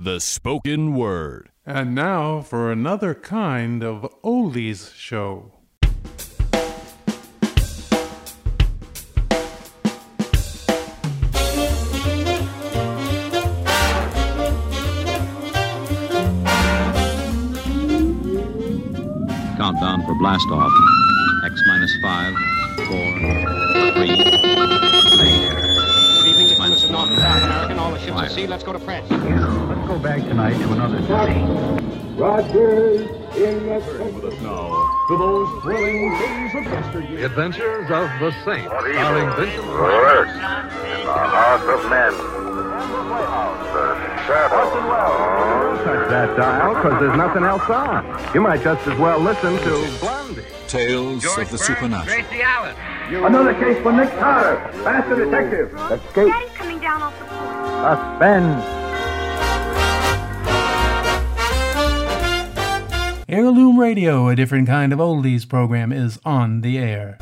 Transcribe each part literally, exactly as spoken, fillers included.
the spoken word. And now for another kind of oldies show. Countdown for blast off. X minus five, four, three, two, Good evening, this is North and South America and all the ships at sea. Let's go to France. Let's go back tonight to another city. Rogers in the with us now to those thrilling days of yesteryear. The Adventures of the Saint, starring Vincent Lurks in the hearts of men. The shadow. Touch that dial, because there's nothing else on. You might just as well listen to Blondie. Tales of the supernatural. Gracie Allen. Another case for Nick Carter, master detective. Escape. Daddy's coming down off the porch. Suspense. Heirloom Radio, a different kind of oldies program, is on the air.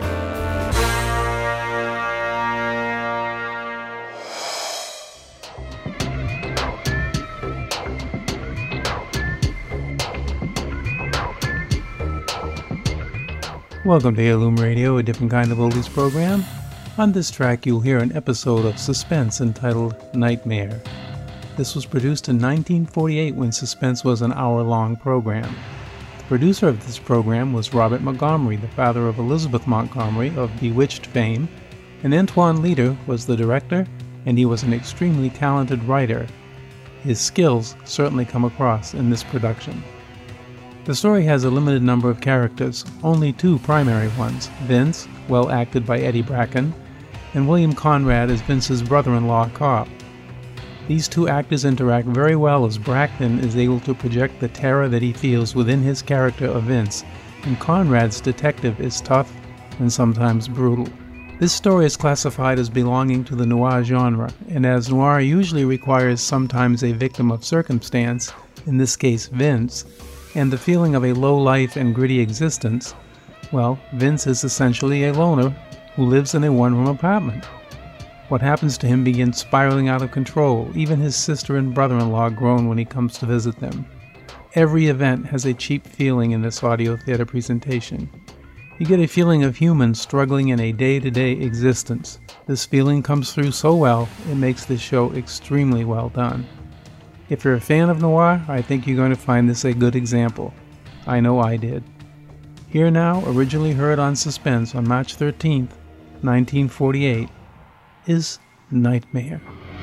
Welcome to Heirloom Radio, a different kind of oldies program. On this track, you'll hear an episode of Suspense entitled Nightmare. This was produced in nineteen forty-eight when Suspense was an hour-long program. The producer of this program was Robert Montgomery, the father of Elizabeth Montgomery of Bewitched fame, and Antoine Leader was the director, and he was an extremely talented writer. His skills certainly come across in this production. The story has a limited number of characters, only two primary ones, Vince, well acted by Eddie Bracken, and William Conrad as Vince's brother-in-law Cop. These two actors interact very well as Bracken is able to project the terror that he feels within his character of Vince, and Conrad's detective is tough and sometimes brutal. This story is classified as belonging to the noir genre, and as noir usually requires sometimes a victim of circumstance, in this case Vince, and the feeling of a low life and gritty existence, well, Vince is essentially a loner who lives in a one-room apartment. What happens to him begins spiraling out of control. Even his sister and brother-in-law groan when he comes to visit them. Every event has a cheap feeling in this audio theater presentation. You get a feeling of humans struggling in a day-to-day existence. This feeling comes through so well, it makes this show extremely well done. If you're a fan of noir, I think you're going to find this a good example. I know I did. Here now, originally heard on Suspense on March thirteenth, nineteen forty-eight, is Nightmare.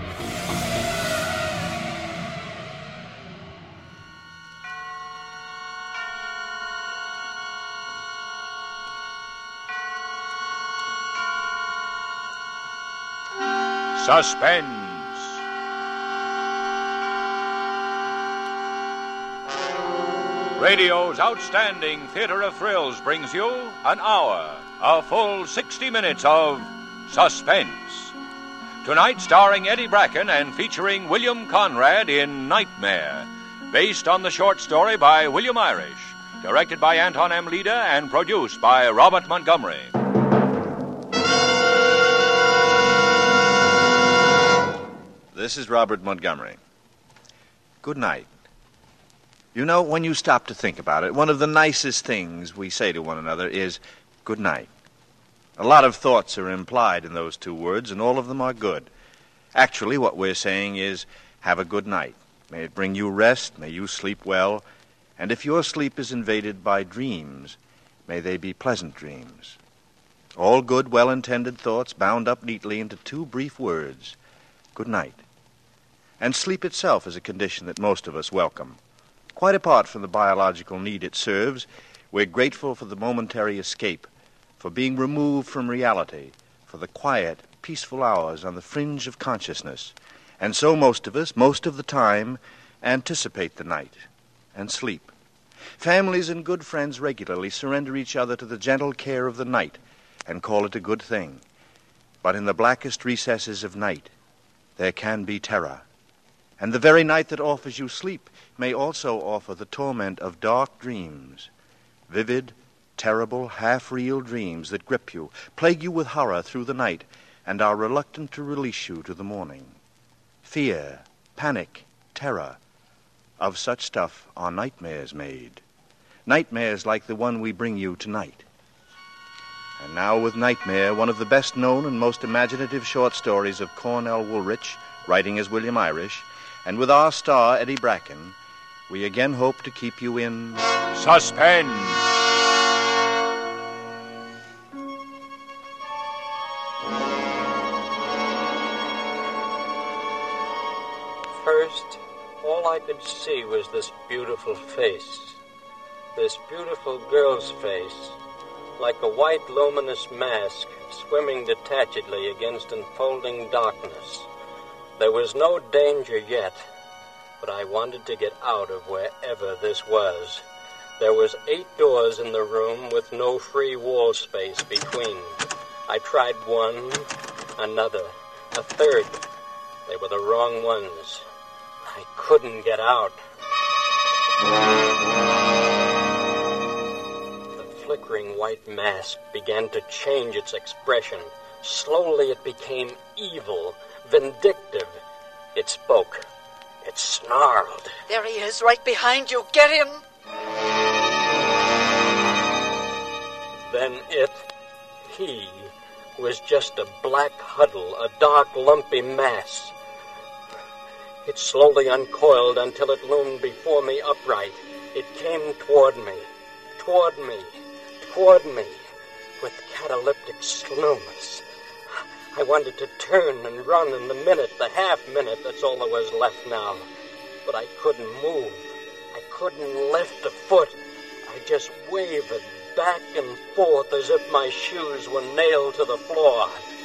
Suspense. Radio's outstanding theater of thrills brings you an hour, a full sixty minutes of suspense. Tonight starring Eddie Bracken and featuring William Conrad in Nightmare, based on the short story by William Irish, directed by Anton M. Leader and produced by Robert Montgomery. This is Robert Montgomery. Good night. You know, when you stop to think about it, one of the nicest things we say to one another is, good night. A lot of thoughts are implied in those two words, and all of them are good. Actually, what we're saying is, have a good night. May it bring you rest, may you sleep well, and if your sleep is invaded by dreams, may they be pleasant dreams. All good, well-intended thoughts bound up neatly into two brief words, good night. And sleep itself is a condition that most of us welcome. Quite apart from the biological need it serves, we're grateful for the momentary escape, for being removed from reality, for the quiet, peaceful hours on the fringe of consciousness. And so most of us, most of the time, anticipate the night and sleep. Families and good friends regularly surrender each other to the gentle care of the night and call it a good thing. But in the blackest recesses of night, there can be terror. And the very night that offers you sleep may also offer the torment of dark dreams, vivid, terrible, half-real dreams that grip you, plague you with horror through the night, and are reluctant to release you to the morning. Fear, panic, terror Of such stuff are nightmares made. Nightmares like the one we bring you tonight. And now with Nightmare, one of the best known and most imaginative short stories of Cornell Woolrich, writing as William Irish, and with our star, Eddie Bracken, we again hope to keep you in suspense. First, all I could see was this beautiful face. This beautiful girl's face, like a white luminous mask swimming detachedly against enfolding darkness. There was no danger yet, but I wanted to get out of wherever this was. There was eight doors in the room with no free wall space between. I tried one, another, a third. They were the wrong ones. I couldn't get out. The flickering white mask began to change its expression. Slowly it became evil, vindictive. It spoke. It snarled. There he is, right behind you. Get him! Then it, he, was just a black huddle, a dark, lumpy mass. It slowly uncoiled until it loomed before me upright. It came toward me, toward me, toward me, with cataleptic slowness. I wanted to turn and run in the minute, the half minute, that's all there was left now. But I couldn't move. I couldn't lift a foot. I just wavered back and forth as if my shoes were nailed to the floor.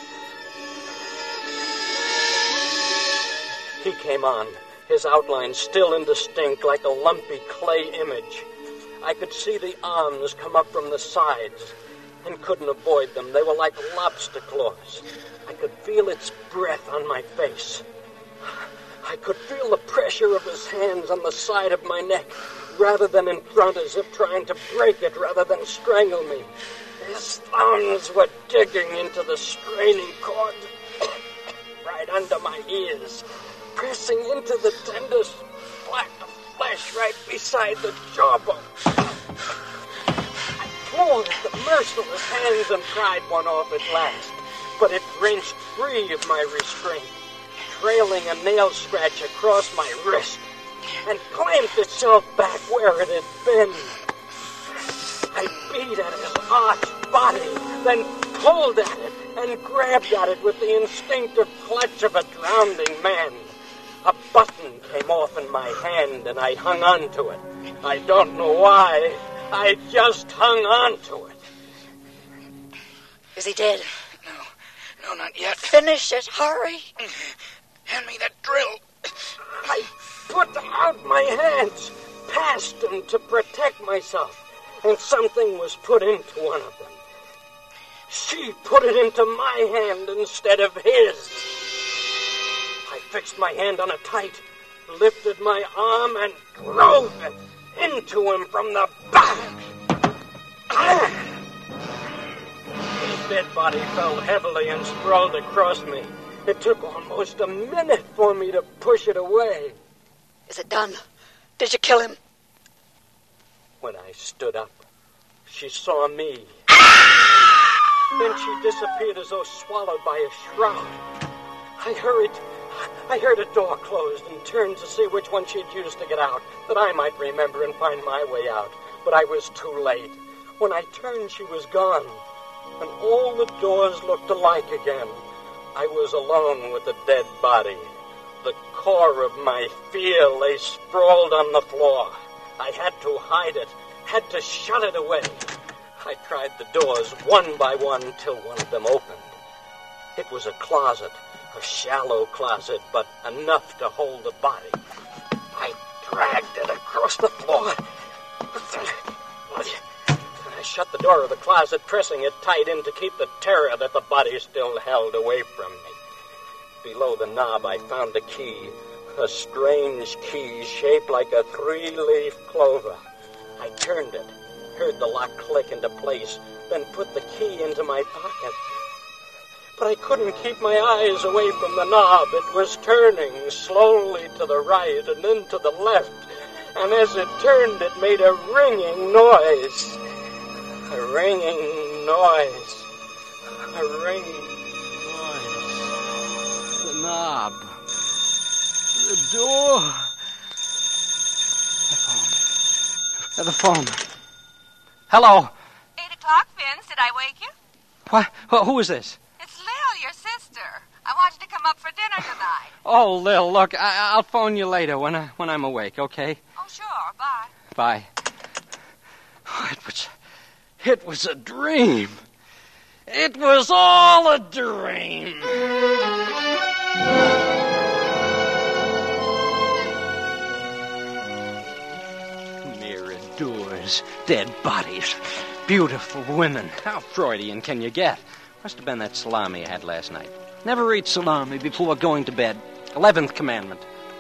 He came on, his outline still indistinct like a lumpy clay image. I could see the arms come up from the sides and couldn't avoid them. They were like lobster claws. I could feel its breath on my face. I could feel the pressure of his hands on the side of my neck, rather than in front, as if trying to break it rather than strangle me. His thumbs were digging into the straining cord, right under my ears, pressing into the tender black flesh right beside the jawbone. I clawed at the merciless hands and pried one off at last, but it wrenched free of my restraint, trailing a nail scratch across my wrist, and clamped itself back where it had been. I beat at his arched body, then pulled at it and grabbed at it with the instinctive clutch of a drowning man. A button came off in my hand, and I hung on to it. I don't know why. I just hung on to it. Is he dead? No. No, not yet. Finish it. Hurry. Hand me that drill. I put out my hands, past him to protect myself, and something was put into one of them. She put it into my hand instead of his. I fixed my hand on it tight, lifted my arm, and drove it into him from the back. His dead body fell heavily and sprawled across me. It took almost a minute for me to push it away. Is it done? Did you kill him? When I stood up, she saw me. Then she disappeared as though swallowed by a shroud. I hurried. I heard a door closed and turned to see which one she'd used to get out, that I might remember and find my way out. But I was too late. When I turned, she was gone, and all the doors looked alike again. I was alone with the dead body. The core of my fear lay sprawled on the floor. I had to hide it, had to shut it away. I tried the doors one by one till one of them opened. It was a closet, a shallow closet, but enough to hold the body. I dragged it across the floor. I shut the door of the closet, pressing it tight in to keep the terror that the body still held away from me. Below the knob, I found a key, a strange key shaped like a three-leaf clover. I turned it, heard the lock click into place, then put the key into my pocket. But I couldn't keep my eyes away from the knob. It was turning slowly to the right and then to the left, and as it turned, it made a ringing noise. A ringing noise. A ringing noise. The knob. The door. The phone. The phone. Hello. Eight o'clock, Vince. Did I wake you? What? Who is this? It's Lil, your sister. I want you to come up for dinner tonight. Oh, Lil, look, I- I'll phone you later when, I- when I'm awake, okay? Oh, sure. Bye. Bye. Oh, it was... It was a dream. It was all a dream. Mirror doors, dead bodies, beautiful women. How Freudian can you get? Must have been that salami I had last night. Never eat salami before going to bed. Eleventh commandment.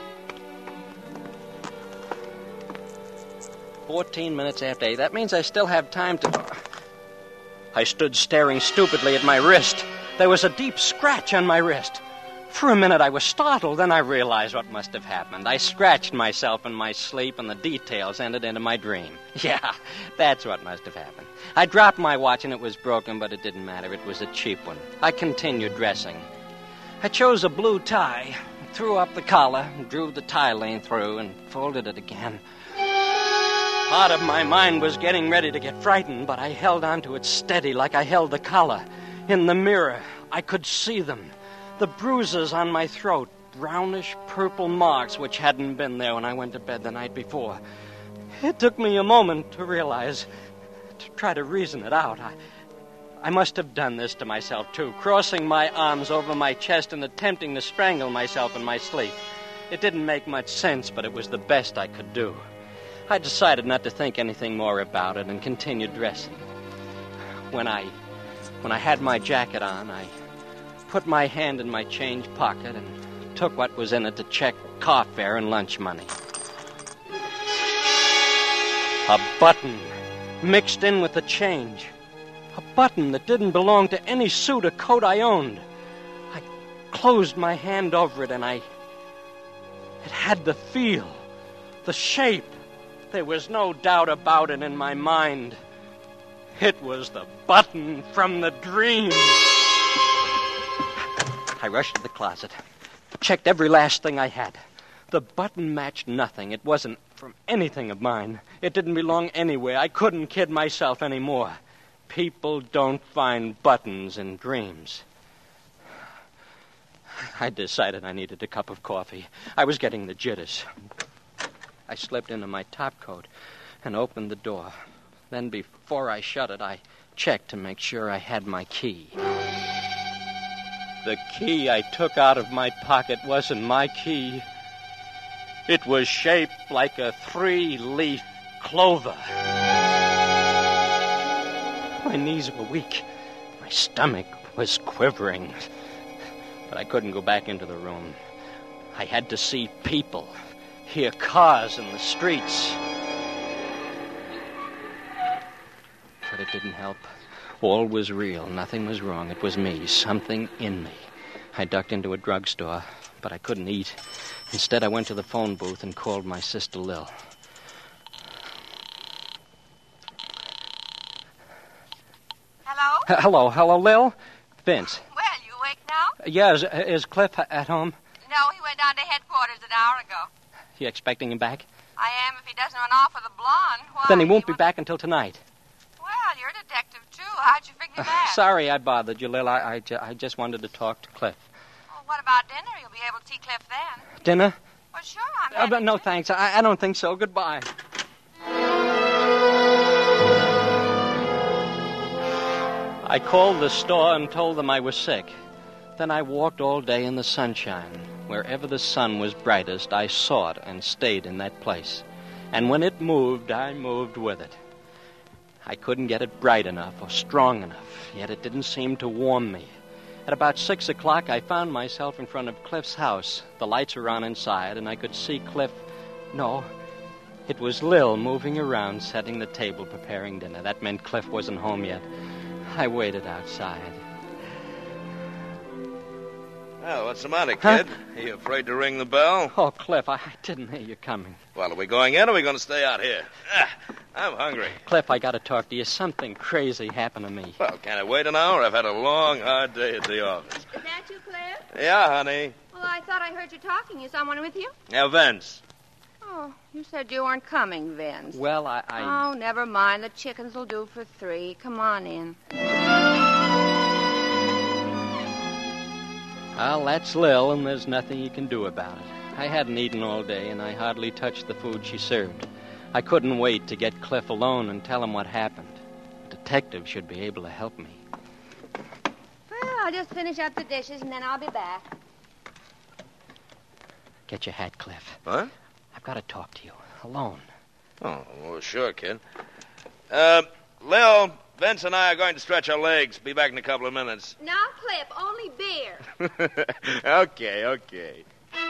Fourteen minutes after eight. That means I still have time to... I stood staring stupidly at my wrist. There was a deep scratch on my wrist. For a minute I was startled, then I realized what must have happened. I scratched myself in my sleep, and the details entered into my dream. Yeah, that's what must have happened. I dropped my watch, and it was broken, but it didn't matter. It was a cheap one. I continued dressing. I chose a blue tie, threw up the collar, drew the tie lane through, and folded it again. Part of my mind was getting ready to get frightened, but I held on to it steady like I held the collar. In the mirror, I could see them. The bruises on my throat, brownish purple marks which hadn't been there when I went to bed the night before. It took me a moment to realize, to try to reason it out. I, I must have done this to myself, too, crossing my arms over my chest and attempting to strangle myself in my sleep. It didn't make much sense, but it was the best I could do. I decided not to think anything more about it and continued dressing. When I, when I had my jacket on, I put my hand in my change pocket and took what was in it to check car fare and lunch money. A button mixed in with the change. A button that didn't belong to any suit or coat I owned. I closed my hand over it and I... It had the feel, the shape. There was no doubt about it in my mind. It was the button from the dream. I rushed to the closet, checked every last thing I had. The button matched nothing. It wasn't from anything of mine. It didn't belong anywhere. I couldn't kid myself anymore. People don't find buttons in dreams. I decided I needed a cup of coffee. I was getting the jitters. I slipped into my topcoat and opened the door. Then before I shut it, I checked to make sure I had my key. The key I took out of my pocket wasn't my key. It was shaped like a three-leaf clover. My knees were weak. My stomach was quivering. But I couldn't go back into the room. I had to see people, hear cars in the streets. But it didn't help. All was real. Nothing was wrong. It was me. Something in me. I ducked into a drugstore, but I couldn't eat. Instead, I went to the phone booth and called my sister Lil. Hello? H- hello, hello, Lil? Vince. Well, you awake now? Yeah, is, is Cliff at home? No, he went down to headquarters an hour ago. You expecting him back? I am if he doesn't run off with a blonde. Why? Then he won't be back until tonight. Well, you're a detective, too. How'd you figure that? Sorry I bothered you, Lil. I, I, ju- I just wanted to talk to Cliff. Well, what about dinner? You'll be able to see Cliff then. Dinner? Well, sure, I'm Uh, but no, thanks. I, I don't think so. Goodbye. I called the store and told them I was sick. Then I walked all day in the sunshine. Wherever the sun was brightest, I saw it and stayed in that place. And when it moved, I moved with it. I couldn't get it bright enough or strong enough, yet it didn't seem to warm me. At about six o'clock, I found myself in front of Cliff's house. The lights were on inside, and I could see Cliff... No, it was Lil moving around, setting the table, preparing dinner. That meant Cliff wasn't home yet. I waited outside. Well, what's the matter, kid? Huh? Are you afraid to ring the bell? Oh, Cliff, I didn't hear you coming. Well, are we going in or are we going to stay out here? Ah, I'm hungry. Cliff, I got to talk to you. Something crazy happened to me. Well, can I wait an hour? I've had a long, hard day at the office. Is that you, Cliff? Yeah, honey. Well, I thought I heard you talking. Is someone with you? Now, Vince. Oh, you said you weren't coming, Vince. Well, I... I... Oh, never mind. The chickens will do for three. Come on in. Well, that's Lil, and there's nothing you can do about it. I hadn't eaten all day, and I hardly touched the food she served. I couldn't wait to get Cliff alone and tell him what happened. A detective should be able to help me. Well, I'll just finish up the dishes, and then I'll be back. Get your hat, Cliff. What? I've got to talk to you. Alone. Oh, well, sure, kid. Uh, Lil, Vince and I are going to stretch our legs. Be back in a couple of minutes. No, Cliff, only beer. Okay, okay.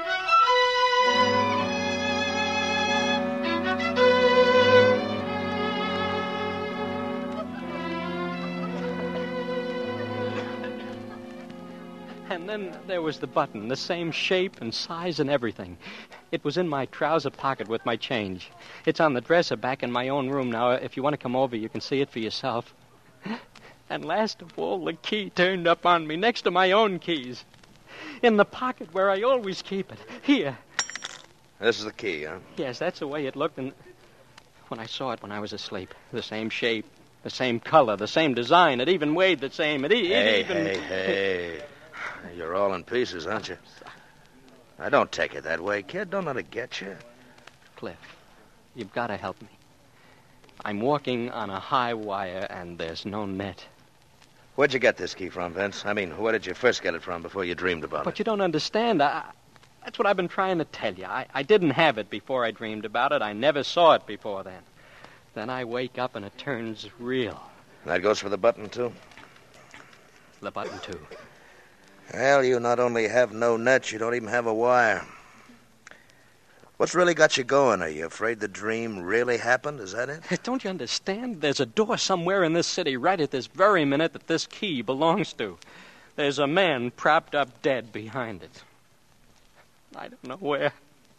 And then there was the button, the same shape and size and everything. It was in my trouser pocket with my change. It's on the dresser back in my own room now. If you want to come over, you can see it for yourself. And last of all, the key turned up on me next to my own keys. In the pocket where I always keep it. Here. This is the key, huh? Yes, that's the way it looked. And when I saw it when I was asleep, the same shape, the same color, the same design. It even weighed the same. It, it hey, even... hey, hey. You're all in pieces, aren't you? I don't take it that way, kid. Don't let it get you. Cliff, you've got to help me. I'm walking on a high wire, and there's no net. Where'd you get this key from, Vince? I mean, where did you first get it from before you dreamed about but it? But you don't understand. I, that's what I've been trying to tell you. I, I didn't have it before I dreamed about it. I never saw it before then. Then I wake up, and it turns real. That goes for the button, too? The button, too. Well, you not only have no net, you don't even have a wire. What's really got you going? Are you afraid the dream really happened? Is that it? Don't you understand? There's a door somewhere in this city right at this very minute that this key belongs to. There's a man propped up dead behind it. I don't know where.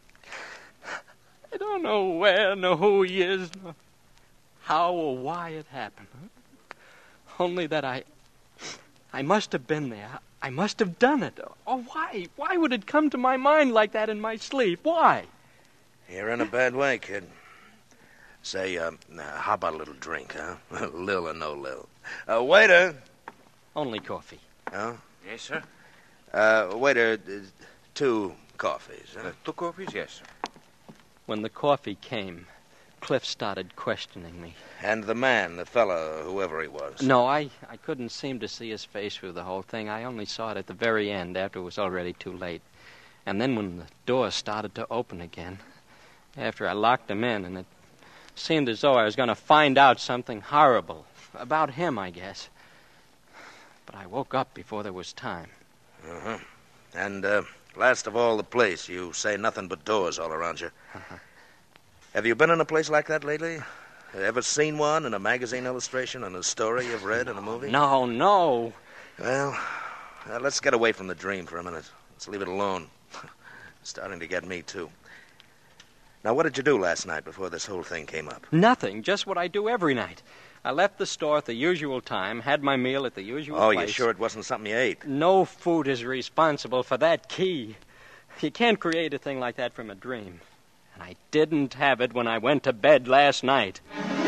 I don't know where, nor who he is, nor how or why it happened. Only that I... I must have been there. I must have done it. Oh, why? Why would it come to my mind like that in my sleep? Why? You're in a bad way, kid. Say, uh, how about a little drink, huh? Lil or no Lil. Uh, waiter. Only coffee. Oh? Yes, sir. Uh, waiter, uh, two coffees, huh? Uh, two coffees, yes, sir. When the coffee came, Cliff started questioning me. And the man, the fellow, whoever he was. No, I, I couldn't seem to see his face through the whole thing. I only saw it at the very end, after it was already too late. And then when the door started to open again, after I locked him in, and it seemed as though I was going to find out something horrible. About him, I guess. But I woke up before there was time. Uh-huh. And, uh, last of all, the place. You say nothing but doors all around you. Uh-huh. Have you been in a place like that lately? Ever seen one in a magazine illustration, in a story you've read, in a movie? No, no. Well, uh, let's get away from the dream for a minute. Let's leave it alone. It's starting to get me, too. Now, what did you do last night before this whole thing came up? Nothing, just what I do every night. I left the store at the usual time, had my meal at the usual oh, place. Oh, you sure it wasn't something you ate? No food is responsible for that key. You can't create a thing like that from a dream. And I didn't have it when I went to bed last night.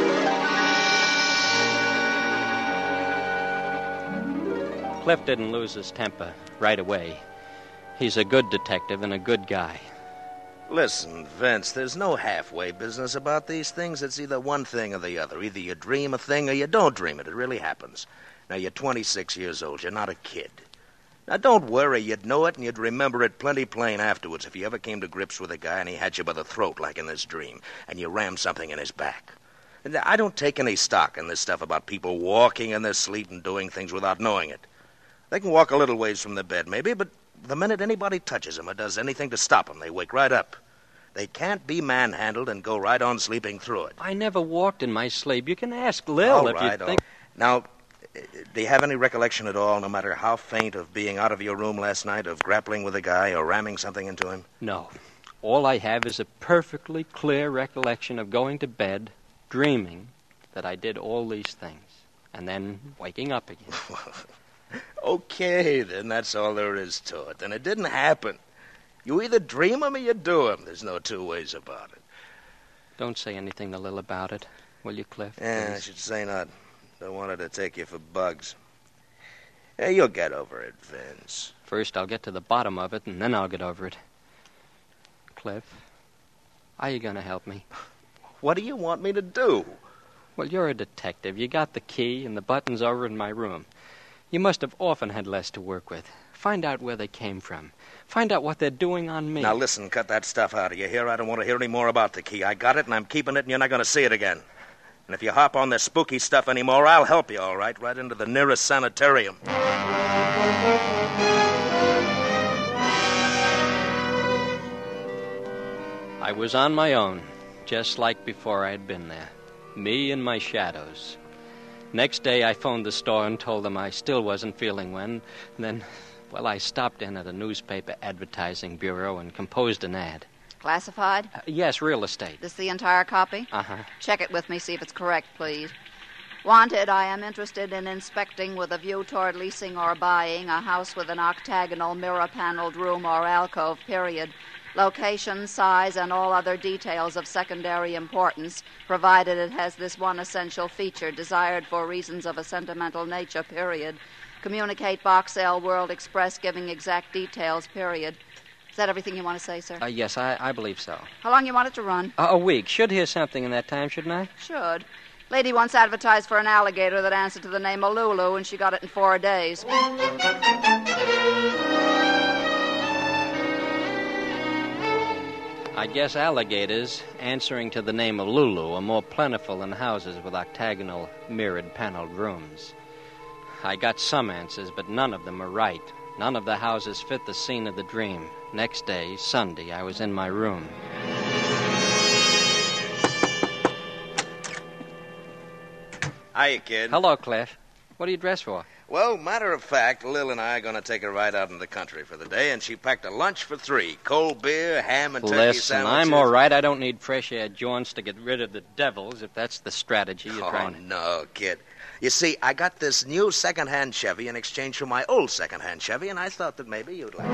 Cliff didn't lose his temper right away. He's a good detective and a good guy. Listen, Vince, there's no halfway business about these things. It's either one thing or the other. Either you dream a thing or you don't dream it. It really happens. Now, you're twenty-six years old. You're not a kid. Now, don't worry. You'd know it and you'd remember it plenty plain afterwards if you ever came to grips with a guy and he had you by the throat like in this dream and you rammed something in his back. And I don't take any stock in this stuff about people walking in their sleep and doing things without knowing it. They can walk a little ways from their bed, maybe, but the minute anybody touches them or does anything to stop them, they wake right up. They can't be manhandled and go right on sleeping through it. I never walked in my sleep. You can ask Lil all if right, you think... Now, do you have any recollection at all, no matter how faint, of being out of your room last night, of grappling with a guy or ramming something into him? No. All I have is a perfectly clear recollection of going to bed, dreaming that I did all these things, and then waking up again. Okay, then that's all there is to it. Then it didn't happen. You either dream 'em or you do 'em. There's no two ways about it. Don't say anything to Lil about it, will you, Cliff? Yeah, Please? I should say not. Don't want her to take you for bugs. Yeah, you'll get over it, Vince. First, I'll get to the bottom of it, and then I'll get over it. Cliff, are you going to help me? What do you want me to do? Well, you're a detective. You got the key, and the button's over in my room. You must have often had less to work with. Find out where they came from. Find out what they're doing on me. Now, listen, cut that stuff out of you here. I don't want to hear any more about the key. I got it, and I'm keeping it, and you're not going to see it again. And if you hop on this spooky stuff anymore, I'll help you, all right? Right into the nearest sanitarium. I was on my own, just like before I had been there. Me and my shadows. Next day, I phoned the store and told them I still wasn't feeling well. And then, well, I stopped in at a newspaper advertising bureau and composed an ad. Classified? Uh, yes, real estate. This the entire copy? Uh-huh. Check it with me, see if it's correct, please. Wanted, I am interested in inspecting with a view toward leasing or buying a house with an octagonal mirror-paneled room or alcove, period. Location, size, and all other details of secondary importance, provided it has this one essential feature, desired for reasons of a sentimental nature, period. Communicate Box L World Express, giving exact details, period. Is that everything you want to say, sir? Uh, yes, I, I believe so. How long you want it to run? Uh, a week. Should hear something in that time, shouldn't I? Should. Lady once advertised for an alligator that answered to the name of Lulu, and she got it in four days. I guess alligators, answering to the name of Lulu, are more plentiful than houses with octagonal, mirrored, paneled rooms. I got some answers, but none of them are right. None of the houses fit the scene of the dream. Next day, Sunday, I was in my room. Hiya, kid. Hello, Cliff. What are you dressed for? Well, matter of fact, Lil and I are going to take a ride out in the country for the day, and she packed a lunch for three. Cold beer, ham and turkey Listen, sandwiches. I'm all right. I don't need fresh air joints to get rid of the devils, if that's the strategy you're oh, trying to... no, kid. You see, I got this new second-hand Chevy in exchange for my old second-hand Chevy, and I thought that maybe you'd like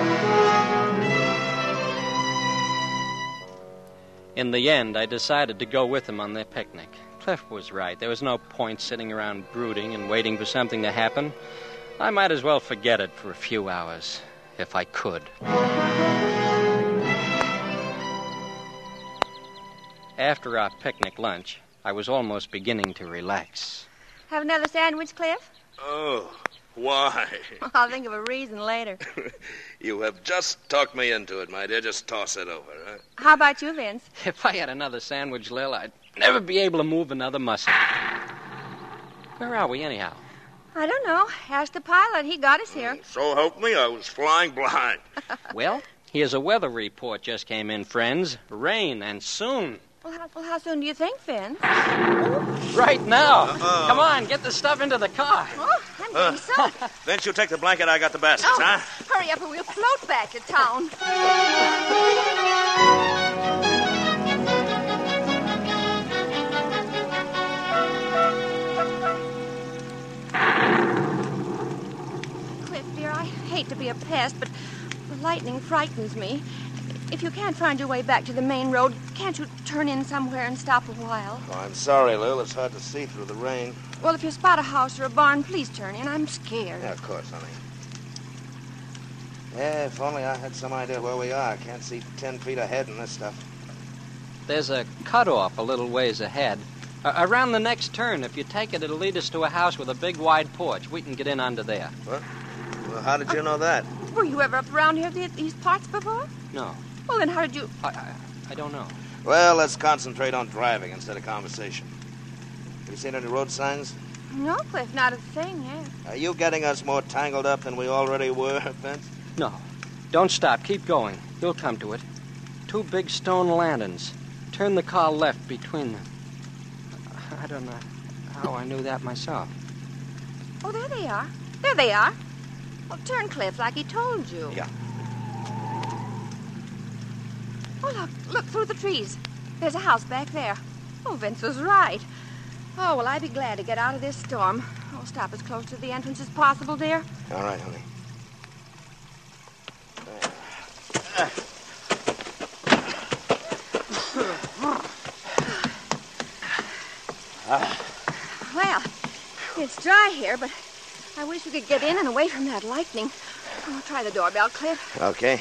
it. In the end, I decided to go with them on their picnic. Cliff was right. There was no point sitting around brooding and waiting for something to happen. I might as well forget it for a few hours, if I could. After our picnic lunch, I was almost beginning to relax. Have another sandwich, Cliff? Oh, why? I'll think of a reason later. You have just talked me into it, my dear. Just toss it over, huh? How about you, Vince? If I had another sandwich, Lil, I'd never be able to move another muscle. Where are we, anyhow? I don't know. Ask the pilot. He got us here. So help me, I was flying blind. Well, here's a weather report just came in, friends. Rain, and soon. Well, how, well, how soon do you think, Vince? Right now. Uh-uh. Come on, get the stuff into the car. Oh, I'm getting uh, soaked. Vince, you take the blanket, I got the baskets, oh, huh? Hurry up or we'll float back to town. Cliff, dear, I hate to be a pest, but the lightning frightens me. If you can't find your way back to the main road, can't you turn in somewhere and stop a while? Oh, I'm sorry, Lil. It's hard to see through the rain. Well, if you spot a house or a barn, please turn in. I'm scared. Yeah, of course, honey. Yeah, if only I had some idea where we are. I can't see ten feet ahead in this stuff. There's a cutoff a little ways ahead. Uh, around the next turn, if you take it, it'll lead us to a house with a big, wide porch. We can get in under there. What? Well, how did you uh, know that? Were you ever up around here, these parts before? No. Well, then how did you... I, I, I don't know. Well, let's concentrate on driving instead of conversation. Have you seen any road signs? No, Cliff, not a thing yet. Are you getting us more tangled up than we already were, Vince? No. Don't stop. Keep going. You'll come to it. Two big stone lanterns. Turn the car left between them. I don't know how I knew that myself. Oh, there they are. There they are. Well, turn, Cliff, like he told you. Yeah. Oh, look, look through the trees. There's a house back there. Oh, Vince was right. Oh, well, I'd be glad to get out of this storm. Oh, stop as close to the entrance as possible, dear. All right, honey. Well, it's dry here, but I wish we could get in and away from that lightning. Oh, try the doorbell, Cliff. Okay.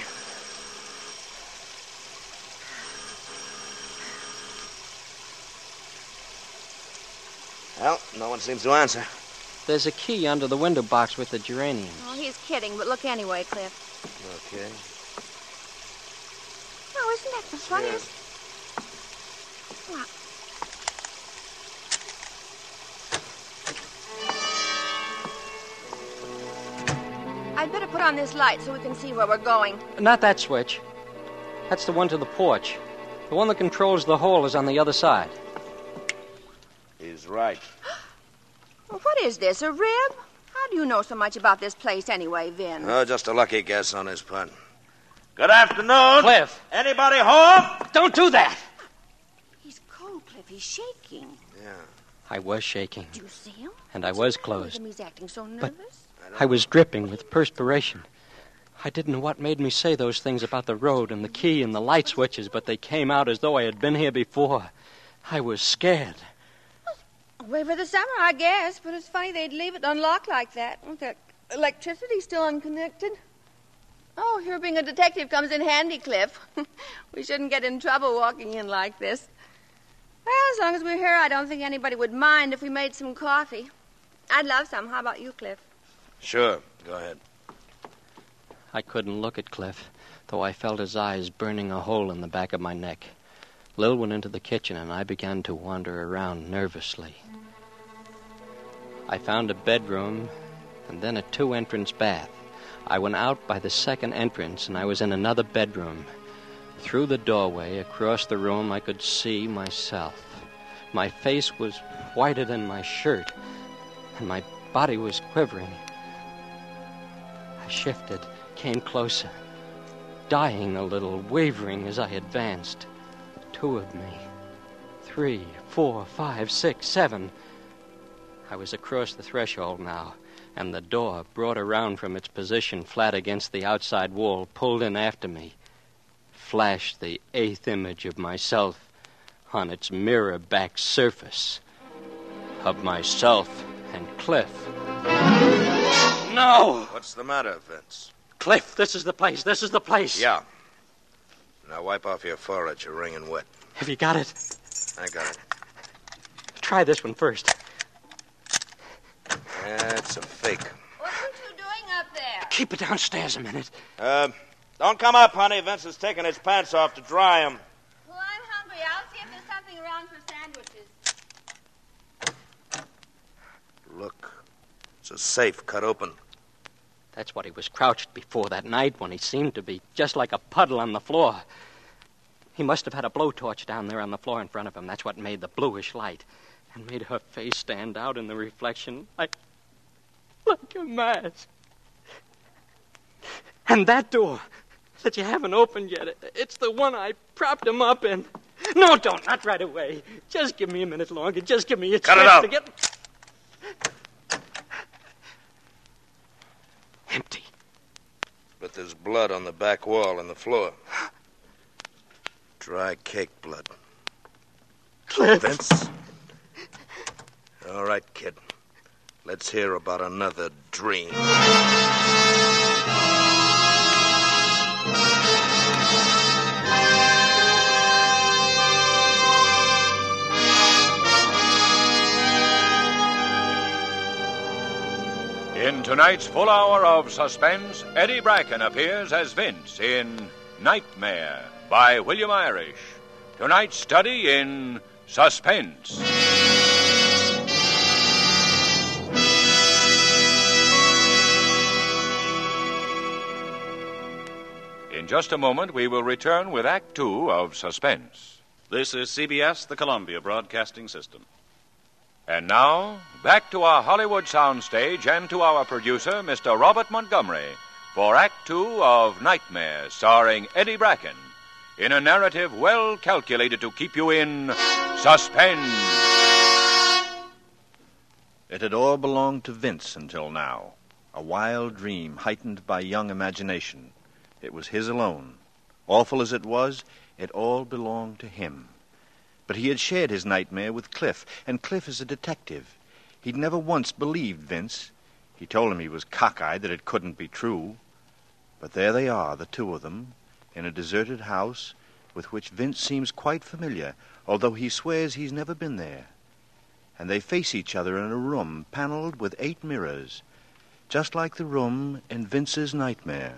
Well, no one seems to answer. There's a key under the window box with the geraniums. Oh, he's kidding, but look anyway, Cliff. Okay. Oh, isn't that the funniest? What? I'd better put on this light so we can see where we're going. Not that switch. That's the one to the porch. The one that controls the hole is on the other side. He's right. Well, what is this, a rib? How do you know so much about this place anyway, Vin? Oh, just a lucky guess on his part. Good afternoon. Cliff. Anybody home? Don't do that. He's cold, Cliff. He's shaking. Yeah. I was shaking. Do you see him? And I was closed. He's acting so nervous. But I was dripping with perspiration. I didn't know what made me say those things about the road and the key and the light switches, but they came out as though I had been here before. I was scared. Way for the summer, I guess, but it's funny they'd leave it unlocked like that. With the electricity still unconnected. Oh, here being a detective comes in handy, Cliff. We shouldn't get in trouble walking in like this. Well, as long as we're here, I don't think anybody would mind if we made some coffee. I'd love some. How about you, Cliff? Sure. Go ahead. I couldn't look at Cliff, though I felt his eyes burning a hole in the back of my neck. Lil went into the kitchen, and I began to wander around nervously. I found a bedroom, and then a two-entrance bath. I went out by the second entrance, and I was in another bedroom. Through the doorway, across the room, I could see myself. My face was whiter than my shirt, and my body was quivering. I shifted, came closer, dying a little, wavering as I advanced. Two of me. Three, four, five, six, seven. I was across the threshold now, and the door, brought around from its position flat against the outside wall, pulled in after me, flashed the eighth image of myself on its mirror-back surface. Of myself and Cliff. No! What's the matter, Vince? Cliff, this is the place. This is the place. Yeah. Now wipe off your forehead. You're wringing wet. Have you got it? I got it. Try this one first. That's a fake. What are you doing up there? Keep it downstairs a minute. Uh, don't come up, honey. Vince is taking his pants off to dry them. Well, I'm hungry. I'll see if there's something around for sandwiches. Look. It's a safe cut open. That's what he was crouched before that night when he seemed to be just like a puddle on the floor. He must have had a blowtorch down there on the floor in front of him. That's what made the bluish light and made her face stand out in the reflection like, like a mask. And that door that you haven't opened yet, it's the one I propped him up in. No, don't. Not right away. Just give me a minute longer. Just give me a Cut chance it out. to get... Empty. But there's blood on the back wall and the floor. Dry cake blood. Cliff. Vince? All right, kid. Let's hear about another dream. In tonight's full hour of suspense, Eddie Bracken appears as Vince in Nightmare by William Irish. Tonight's study in suspense. In just a moment, we will return with Act Two of Suspense. This is C B S, the Columbia Broadcasting System. And now, back to our Hollywood soundstage and to our producer, Mister Robert Montgomery, for Act Two of Nightmare, starring Eddie Bracken, in a narrative well calculated to keep you in suspense. It had all belonged to Vince until now, a wild dream heightened by young imagination. It was his alone. Awful as it was, it all belonged to him. But he had shared his nightmare with Cliff, and Cliff is a detective. He'd never once believed Vince. He told him he was cockeyed, that it couldn't be true. But there they are, the two of them, in a deserted house with which Vince seems quite familiar, although he swears he's never been there. And they face each other in a room paneled with eight mirrors, just like the room in Vince's nightmare.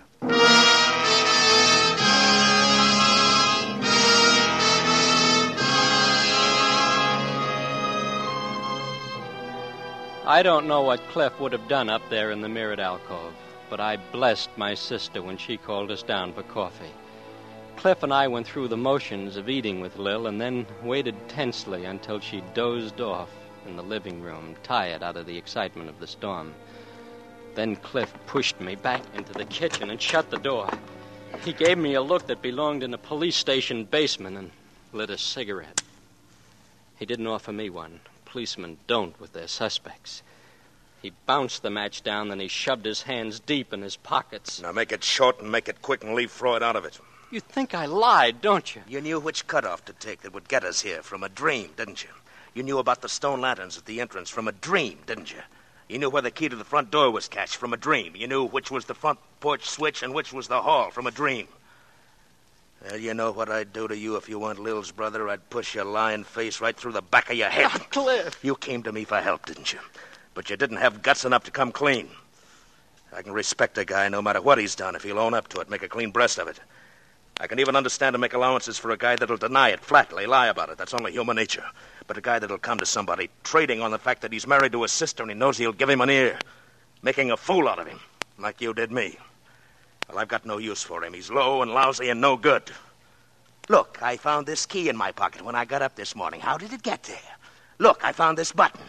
I don't know what Cliff would have done up there in the mirrored alcove, but I blessed my sister when she called us down for coffee. Cliff and I went through the motions of eating with Lil and then waited tensely until she dozed off in the living room, tired out of the excitement of the storm. Then Cliff pushed me back into the kitchen and shut the door. He gave me a look that belonged in a police station basement and lit a cigarette. He didn't offer me one. Policemen don't with their suspects. He bounced the match down, then he shoved his hands deep in his pockets. Now make it short and make it quick and leave Freud out of it. You think I lied, don't you? You knew which cutoff to take that would get us here from a dream, didn't you? You knew about the stone lanterns at the entrance from a dream, didn't you? You knew where the key to the front door was cached from a dream. You knew which was the front porch switch and which was the hall from a dream. Well, you know what I'd do to you if you weren't Lil's brother? I'd push your lying face right through the back of your head. Oh, Cliff! You came to me for help, didn't you? But you didn't have guts enough to come clean. I can respect a guy no matter what he's done if he'll own up to it, make a clean breast of it. I can even understand and make allowances for a guy that'll deny it flatly, lie about it. That's only human nature. But a guy that'll come to somebody trading on the fact that he's married to his sister and he knows he'll give him an ear, making a fool out of him, like you did me. Well, I've got no use for him. He's low and lousy and no good. Look, I found this key in my pocket when I got up this morning. How did it get there? Look, I found this button.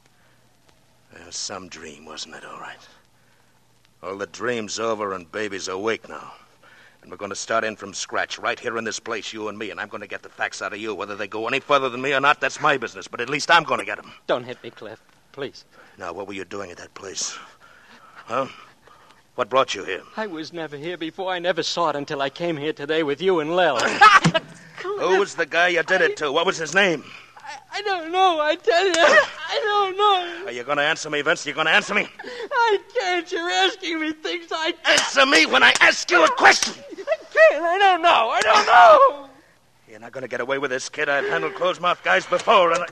Well, some dream, wasn't it, all right? Well, the dream's over and baby's awake now. And we're going to start in from scratch, right here in this place, you and me, and I'm going to get the facts out of you. Whether they go any further than me or not, that's my business, but at least I'm going to get them. Don't hit me, Cliff. Please. Now, what were you doing at that place? Huh? What brought you here? I was never here before. I never saw it until I came here today with you and Lil. Who was the guy you did it to? What was his name? I, I don't know, I tell you. I don't know. Are you going to answer me, Vince? Are you going to answer me? I can't. You're asking me things I can't. Answer me when I ask you a question. I can't. I don't know. I don't know. You're not going to get away with this, kid. I've handled closed-mouth guys before, and I...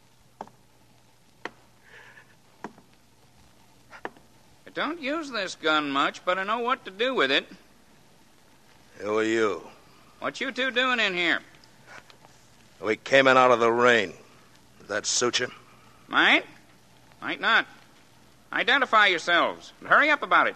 I don't use this gun much, but I know what to do with it. Who are you? What you two doing in here? We came in out of the rain. Does that suit you? Might. Might not. Identify yourselves. And hurry up about it.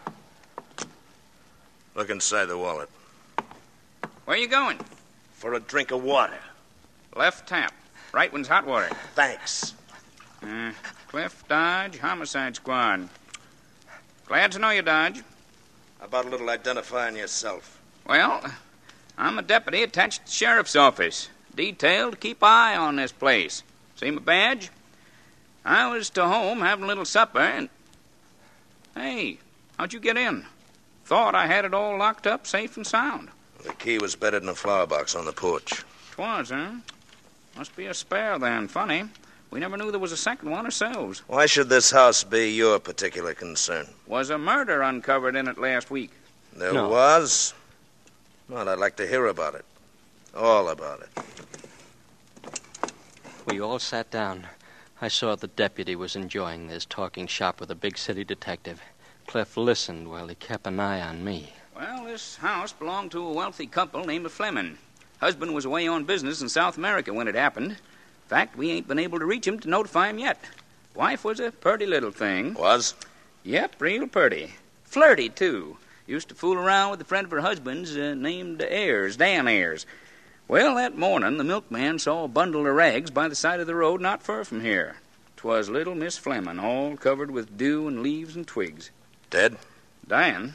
Look inside the wallet. Where you going? For a drink of water. Left tap. Right one's hot water. Thanks. Uh, Cliff Dodge, Homicide Squad. Glad to know you, Dodge. How about a little identifying yourself? Well, I'm a deputy attached to the sheriff's office. Detailed to keep eye on this place. See my badge? I was to home having a little supper and... Hey, how'd you get in? Thought I had it all locked up safe and sound. The key was bedded in a flower box on the porch. Twas, huh? Must be a spare then. Funny. We never knew there was a second one ourselves. Why should this house be your particular concern? Was a murder uncovered in it last week? There No. was? Well, I'd like to hear about it. All about it. We all sat down. I saw the deputy was enjoying this talking shop with a big city detective. Cliff listened while he kept an eye on me. Well, this house belonged to a wealthy couple named Fleming. Husband was away on business in South America when it happened. In fact, we ain't been able to reach him to notify him yet. Wife was a purty little thing. Was? Yep, real purty. Flirty, too. Used to fool around with a friend of her husband's uh, named Ayers, Dan Ayers. Well, that morning, the milkman saw a bundle of rags by the side of the road not far from here. 'Twas little Miss Fleming, all covered with dew and leaves and twigs. Dead? Dying.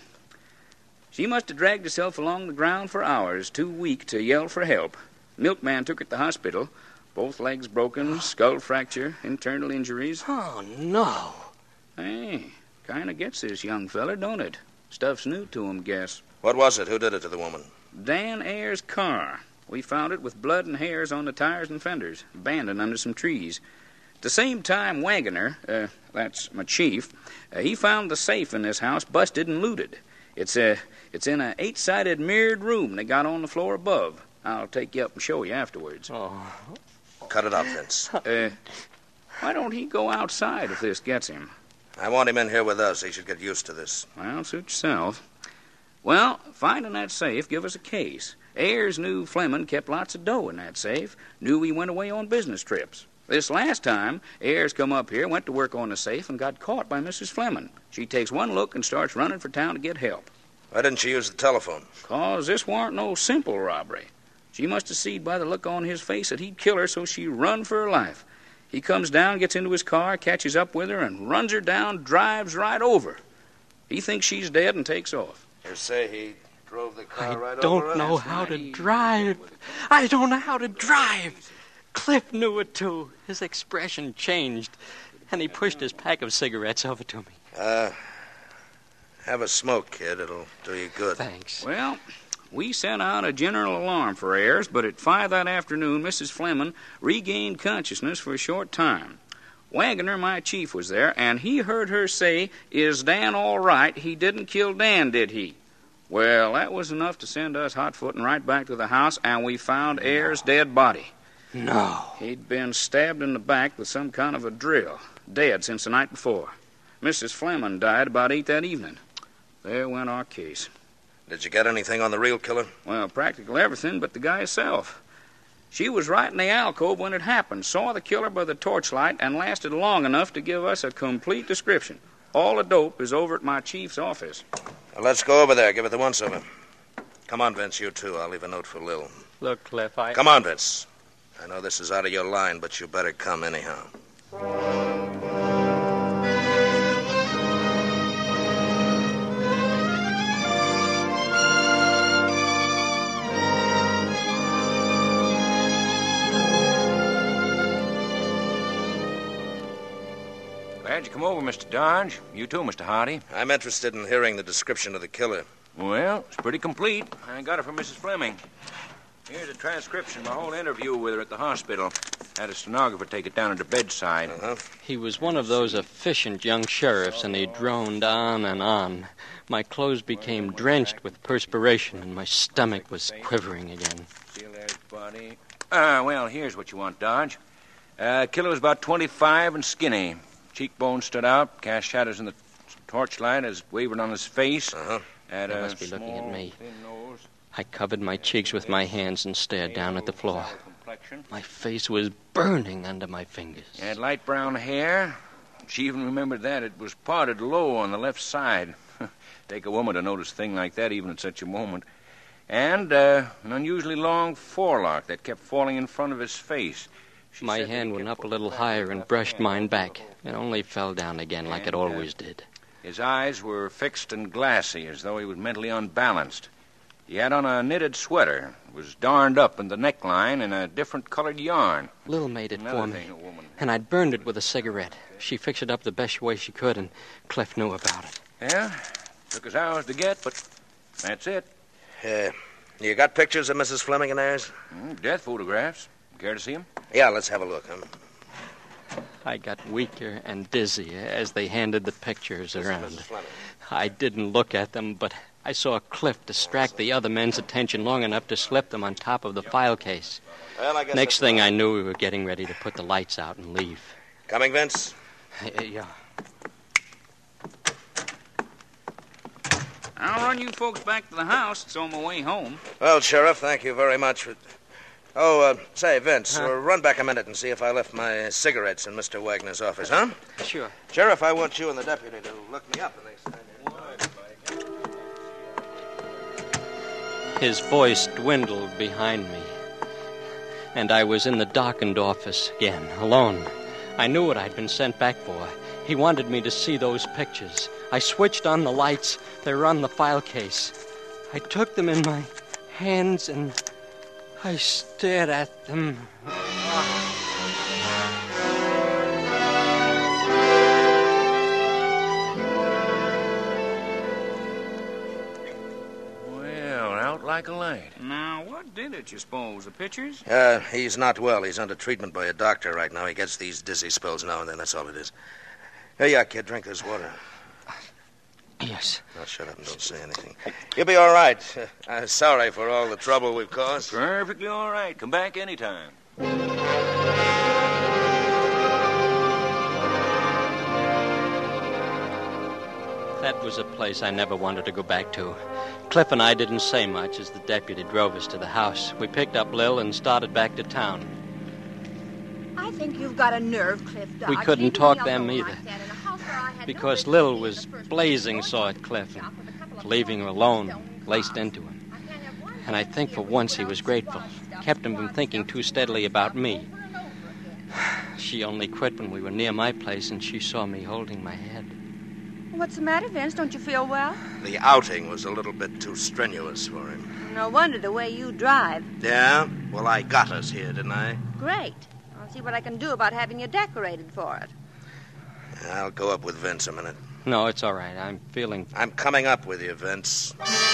She must have dragged herself along the ground for hours, too weak to yell for help. Milkman took her to the hospital. Both legs broken, skull fracture, internal injuries. Oh, no. Hey, kind of gets this young feller, don't it? Stuff's new to him, guess. What was it? Who did it to the woman? Dan Ayers' car. We found it with blood and hairs on the tires and fenders, abandoned under some trees. At the same time, Wagoner, uh, that's my chief, uh, he found the safe in this house busted and looted. It's a, it's in an eight-sided mirrored room they got on the floor above. I'll take you up and show you afterwards. Oh. Cut it out, Vince. Uh, why don't he go outside if this gets him? I want him in here with us. He should get used to this. Well, suit yourself. Well, finding that safe, give us a case. Ayers knew Fleming kept lots of dough in that safe. Knew he went away on business trips. This last time, Ayers come up here, went to work on the safe, and got caught by Missus Fleming. She takes one look and starts running for town to get help. Why didn't she use the telephone? 'Cause this warn't no simple robbery. She must have seen by the look on his face that he'd kill her, so she run for her life. He comes down, gets into his car, catches up with her, and runs her down, drives right over. He thinks she's dead and takes off. You say he drove the car I right don't over her? know how to drive. I don't know how to drive. Cliff knew it, too. His expression changed, and he pushed his pack of cigarettes over to me. Uh, have a smoke, kid. It'll do you good. Thanks. Well, we sent out a general alarm for Ayers, but at five that afternoon, Missus Fleming regained consciousness for a short time. Wagoner, my chief, was there, and he heard her say, "Is Dan all right? He didn't kill Dan, did he?" Well, that was enough to send us hot-footing right back to the house, and we found Ayers' dead body. No. He'd been stabbed in the back with some kind of a drill, dead since the night before. Missus Fleming died about eight that evening. There went our case. Did you get anything on the real killer? Well, practically everything but the guy himself. She was right in the alcove when it happened, saw the killer by the torchlight, and lasted long enough to give us a complete description. All the dope is over at my chief's office. Well, let's go over there. Give it the once-over. Come on, Vince, you too. I'll leave a note for Lil. Look, Cliff, I... Come on, Vince. I know this is out of your line, but you better come anyhow. Glad you come over, Mister Dodge. You too, Mister Hardy. I'm interested in hearing the description of the killer. Well, it's pretty complete. I got it from Missus Fleming. Here's a transcription of my whole interview with her at the hospital. Had a stenographer take it down at her bedside. Uh-huh. He was one of those efficient young sheriffs, and he droned on and on. My clothes became drenched with perspiration, and my stomach was quivering again. See there's body. Ah, well, here's what you want, Dodge. Uh, killer was about twenty-five and skinny. Cheekbones stood out, cast shadows in the torchlight as wavered on his face. Uh-huh. Had They a must be looking at small, me. thin nose. I covered my cheeks with my hands and stared down at the floor. My face was burning under my fingers. Had light brown hair. She even remembered that. It was parted low on the left side. Take a woman to notice a thing like that, even at such a moment. And uh, an unusually long forelock that kept falling in front of his face. She My hand went up a little higher and brushed mine back. It only fell down again like it always did. His eyes were fixed and glassy, as though he was mentally unbalanced. He had on a knitted sweater. It was darned up in the neckline in a different colored yarn. Lil made it Another for me, thing a woman- and I'd burned it with a cigarette. She fixed it up the best way she could, and Cliff knew about it. Yeah, took us hours to get, but that's it. Uh, you got pictures of Missus Fleming and Ayers? Mm, death photographs. Care to see them? Yeah, let's have a look, huh? I got weaker and dizzy as they handed the pictures This is around. Missus Fleming. I didn't look at them, but I saw Cliff distract the other men's attention long enough to slip them on top of the file case. Well, I guess Next that's thing enough. I knew, we were getting ready to put the lights out and leave. Coming, Vince? Uh, yeah. I'll run you folks back to the house. It's on my way home. Well, Sheriff, thank you very much for... Oh, uh, say, Vince, Huh? uh, run back a minute and see if I left my cigarettes in Mister Wagner's office, huh? Sure. Sheriff, I want you and the deputy to look me up the next time you're... His voice dwindled behind me, and I was in the darkened office again, alone. I knew what I'd been sent back for. He wanted me to see those pictures. I switched on the lights. They were on the file case. I took them in my hands and I stared at them. Well, out like a light. Now, what did it, you suppose? The pictures? Uh, he's not well. He's under treatment by a doctor right now. He gets these dizzy spells now and then. That's all it is. Here you are, kid. Drink this water. Yes. Now, shut up and don't say anything. You'll be all right. Uh, I'm sorry for all the trouble we've caused. Perfectly all right. Come back anytime. That was a place I never wanted to go back to. Cliff and I didn't say much as the deputy drove us to the house. We picked up Lil and started back to town. I think you've got a nerve, Cliff Dodge. We couldn't talk them either, because Lil was blazing saw at Cliff and leaving her alone, laced into him. And I think for once he was grateful. Kept him from thinking too steadily about me. She only quit when we were near my place and she saw me holding my head. What's the matter, Vince? Don't you feel well? The outing was a little bit too strenuous for him. No wonder the way you drive. Yeah? Well, I got us here, didn't I? Great. I'll see what I can do about having you decorated for it. I'll go up with Vince a minute. No, it's all right. I'm feeling... I'm coming up with you, Vince.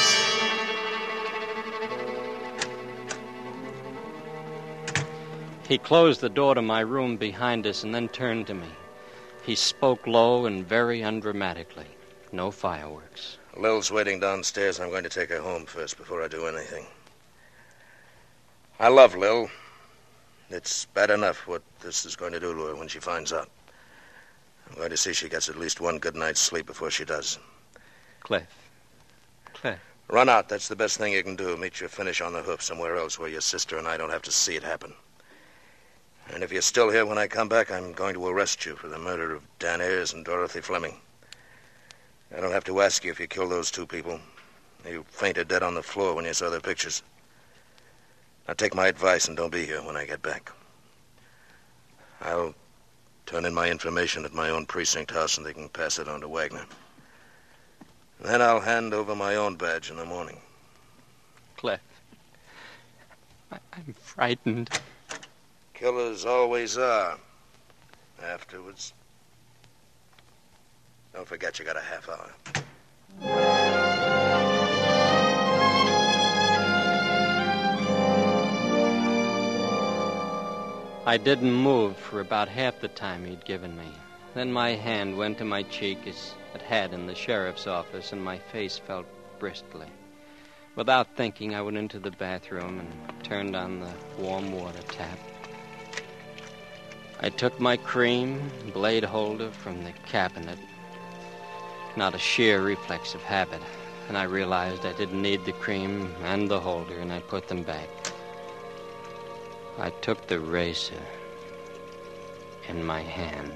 He closed the door to my room behind us and then turned to me. He spoke low and very undramatically. No fireworks. Lil's waiting downstairs. I'm going to take her home first before I do anything. I love Lil. It's bad enough what this is going to do to her when she finds out. I'm going to see she gets at least one good night's sleep before she does. Cliff. Cliff. Run out. That's the best thing you can do. Meet your finish on the hoof somewhere else where your sister and I don't have to see it happen. And if you're still here when I come back, I'm going to arrest you for the murder of Dan Ayers and Dorothy Fleming. I don't have to ask you if you killed those two people. You fainted dead on the floor when you saw their pictures. Now take my advice and don't be here when I get back. I'll turn in my information at my own precinct house and they can pass it on to Wagner. Then I'll hand over my own badge in the morning. Cliff. I- I'm frightened. Killers always are. Afterwards. Don't forget you got a half hour. I didn't move for about half the time he'd given me. Then my hand went to my cheek as it had in the sheriff's office, and my face felt bristly. Without thinking, I went into the bathroom and turned on the warm water tap. I took my cream, blade holder, from the cabinet. Not a sheer reflex of habit. And I realized I didn't need the cream and the holder, and I put them back. I took the razor in my hand.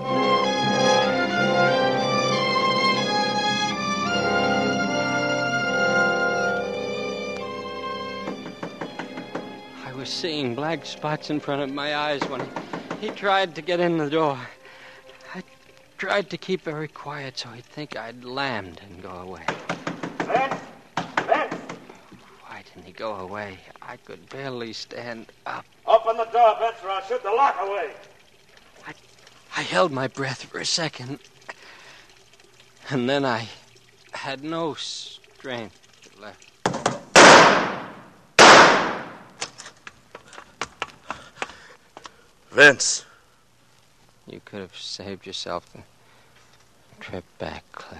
I was seeing black spots in front of my eyes when he... He tried to get in the door. I tried to keep very quiet so he'd think I'd lammed and go away. Vince! Vince! Why didn't he go away? I could barely stand up. Open the door, Vince, or I'll shoot the lock away. I, I held my breath for a second. And then I had no strength left. Vince. You could have saved yourself the trip back, Cliff.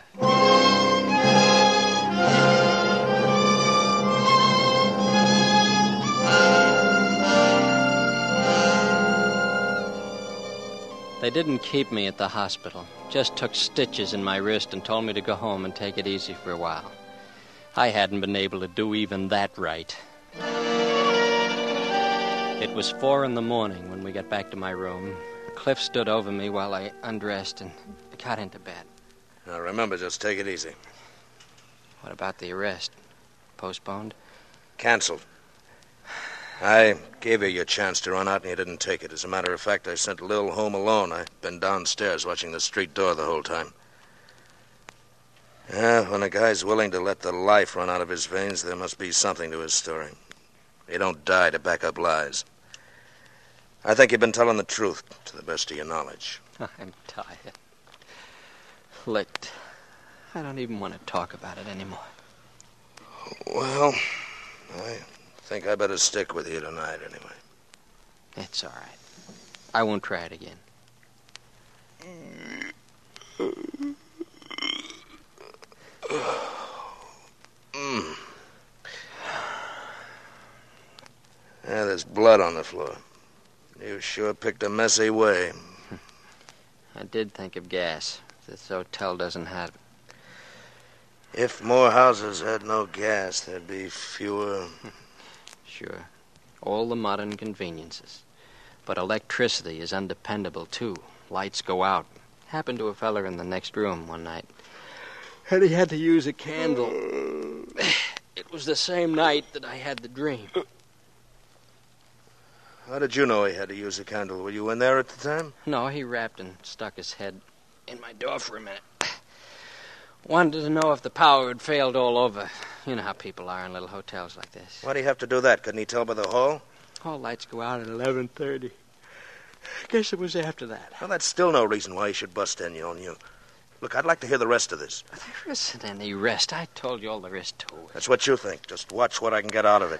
They didn't keep me at the hospital. Just took stitches in my wrist and told me to go home and take it easy for a while. I hadn't been able to do even that right. It was four in the morning when we got back to my room. Cliff stood over me while I undressed and got into bed. Now remember, just take it easy. What about the arrest? Postponed? Canceled. I gave you your chance to run out, and you didn't take it. As a matter of fact, I sent Lil home alone. I've been downstairs watching the street door the whole time. Yeah, when a guy's willing to let the life run out of his veins, there must be something to his story. You don't die to back up lies. I think you've been telling the truth, to the best of your knowledge. I'm tired. Licked. I don't even want to talk about it anymore. Well, I think I better stick with you tonight, anyway. It's all right. I won't try it again. Mm. Yeah, there's blood on the floor. You sure picked a messy way. I did think of gas. This hotel doesn't have it. If more houses had no gas, there'd be fewer... Sure. All the modern conveniences. But electricity is undependable, too. Lights go out. Happened to a feller in the next room one night. And he had to use a candle. It was the same night that I had the dream. How did you know he had to use a candle? Were you in there at the time? No, he rapped and stuck his head in my door for a minute. Wanted to know if the power had failed all over. You know how people are in little hotels like this. Why do you have to do that? Couldn't he tell by the hall? All lights go out at eleven thirty. Guess it was after that. Well, that's still no reason why he should bust in on you. Look, I'd like to hear the rest of this. There isn't any rest. I told you all there is to it. That's what you think. Just watch what I can get out of it.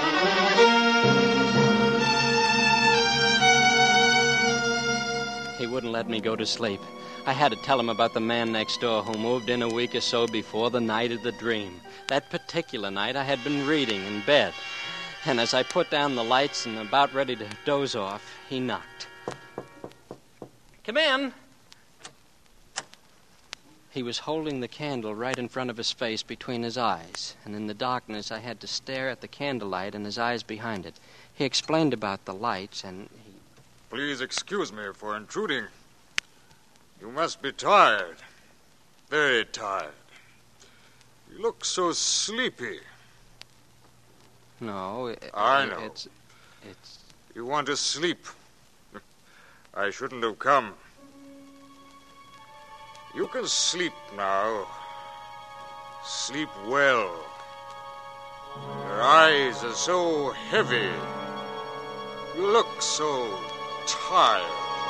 He wouldn't let me go to sleep. I had to tell him about the man next door who moved in a week or so before the night of the dream. That particular night I had been reading in bed. And as I put down the lights and about ready to doze off, he knocked. Come in. He was holding the candle right in front of his face between his eyes, and in the darkness I had to stare at the candlelight and his eyes behind it. He explained about the lights, and he... Please excuse me for intruding. You must be tired. Very tired. You look so sleepy. No, it, I know. It's... it's... You want to sleep. I shouldn't have come. You can sleep now. Sleep well. Your eyes are so heavy. You look so tired.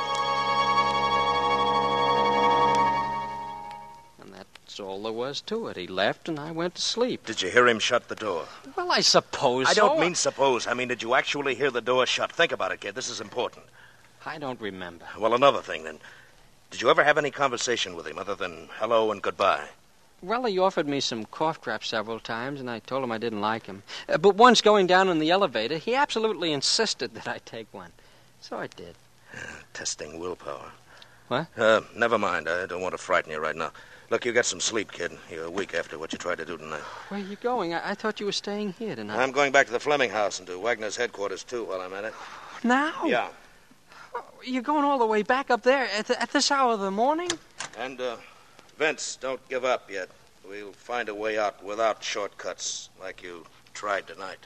And that's all there was to it. He left and I went to sleep. Did you hear him shut the door? Well, I suppose I don't so. mean suppose. I mean, did you actually hear the door shut? Think about it, kid. This is important. I don't remember. Well, another thing, then. Did you ever have any conversation with him other than hello and goodbye? Well, he offered me some cough drops several times, and I told him I didn't like him. Uh, but once going down in the elevator, he absolutely insisted that I take one. So I did. Uh, testing willpower. What? Uh, never mind. I don't want to frighten you right now. Look, you got some sleep, kid. You're a week after what you tried to do tonight. Where are you going? I, I thought you were staying here tonight. I'm going back to the Fleming house and to Wagner's headquarters, too, while I'm at it. Now? Yeah. You're going all the way back up there at, the, at this hour of the morning? And, uh, Vince, don't give up yet. We'll find a way out without shortcuts like you tried tonight.